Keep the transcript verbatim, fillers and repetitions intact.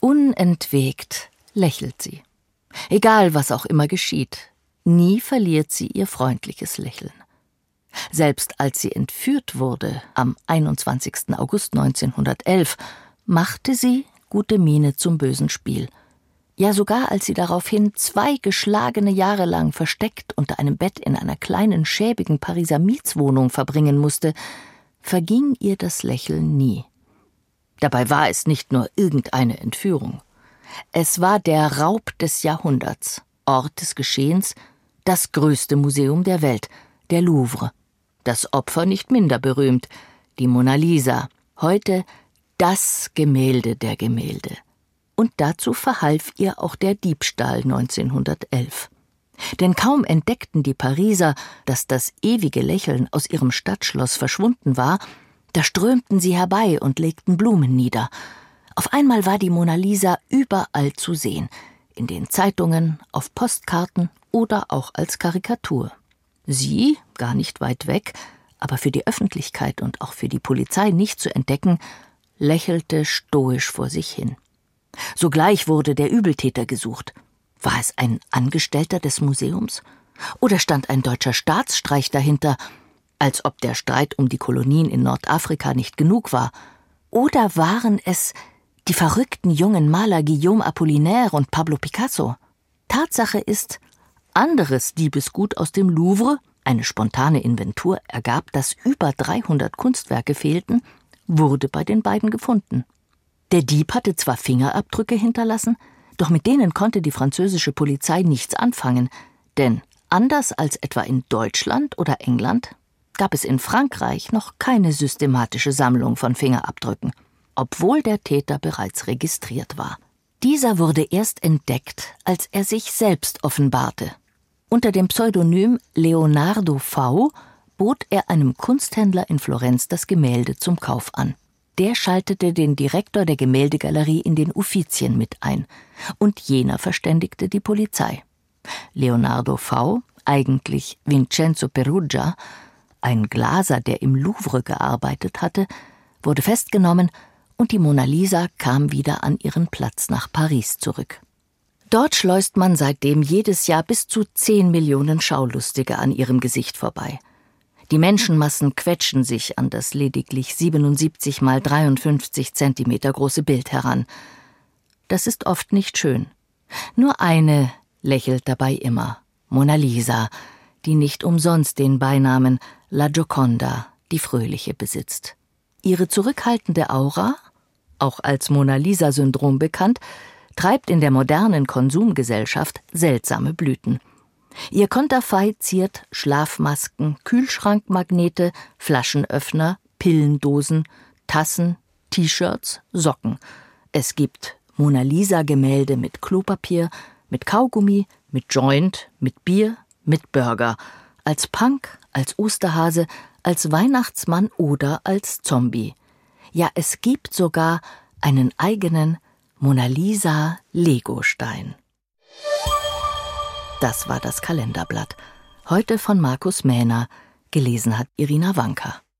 Unentwegt lächelt sie. Egal, was auch immer geschieht, nie verliert sie ihr freundliches Lächeln. Selbst als sie entführt wurde, am einundzwanzigsten August neunzehnhundertelf, machte sie gute Miene zum bösen Spiel. Ja, sogar als sie daraufhin zwei geschlagene Jahre lang versteckt unter einem Bett in einer kleinen, schäbigen Pariser Mietswohnung verbringen musste, verging ihr das Lächeln nie. Dabei war es nicht nur irgendeine Entführung. Es war der Raub des Jahrhunderts, Ort des Geschehens, das größte Museum der Welt, der Louvre. Das Opfer nicht minder berühmt, die Mona Lisa, heute das Gemälde der Gemälde. Und dazu verhalf ihr auch der Diebstahl neunzehnhundertelf. Denn kaum entdeckten die Pariser, dass das ewige Lächeln aus ihrem Stadtschloss verschwunden war, da strömten sie herbei und legten Blumen nieder. Auf einmal war die Mona Lisa überall zu sehen, in den Zeitungen, auf Postkarten oder auch als Karikatur. Sie, gar nicht weit weg, aber für die Öffentlichkeit und auch für die Polizei nicht zu entdecken, lächelte stoisch vor sich hin. Sogleich wurde der Übeltäter gesucht. War es ein Angestellter des Museums? Oder stand ein deutscher Staatsstreich dahinter, als ob der Streit um die Kolonien in Nordafrika nicht genug war? Oder waren es die verrückten jungen Maler Guillaume Apollinaire und Pablo Picasso? Tatsache ist, anderes Diebesgut aus dem Louvre, eine spontane Inventur ergab, dass über dreihundert Kunstwerke fehlten, wurde bei den beiden gefunden. Der Dieb hatte zwar Fingerabdrücke hinterlassen, doch mit denen konnte die französische Polizei nichts anfangen, denn anders als etwa in Deutschland oder England gab es in Frankreich noch keine systematische Sammlung von Fingerabdrücken, obwohl der Täter bereits registriert war. Dieser wurde erst entdeckt, als er sich selbst offenbarte. Unter dem Pseudonym Leonardo V. bot er einem Kunsthändler in Florenz das Gemälde zum Kauf an. Der schaltete den Direktor der Gemäldegalerie in den Uffizien mit ein, und jener verständigte die Polizei. Leonardo V., eigentlich Vincenzo Perugia, ein Glaser, der im Louvre gearbeitet hatte, wurde festgenommen und die Mona Lisa kam wieder an ihren Platz nach Paris zurück. Dort schleust man seitdem jedes Jahr bis zu zehn Millionen Schaulustige an ihrem Gesicht vorbei. Die Menschenmassen quetschen sich an das lediglich siebenundsiebzig mal dreiundfünfzig Zentimeter große Bild heran. Das ist oft nicht schön. Nur eine lächelt dabei immer, Mona Lisa, die nicht umsonst den Beinamen La Gioconda, die Fröhliche, besitzt. Ihre zurückhaltende Aura, auch als Mona Lisa-Syndrom bekannt, treibt in der modernen Konsumgesellschaft seltsame Blüten. Ihr Konterfei ziert Schlafmasken, Kühlschrankmagnete, Flaschenöffner, Pillendosen, Tassen, T-Shirts, Socken. Es gibt Mona Lisa-Gemälde mit Klopapier, mit Kaugummi, mit Joint, mit Bier, mit Burger, als Punk, als Osterhase, als Weihnachtsmann oder als Zombie. Ja, es gibt sogar einen eigenen Mona Lisa Legostein. Das war das Kalenderblatt. Heute von Markus Mähner. Gelesen hat Irina Wanka.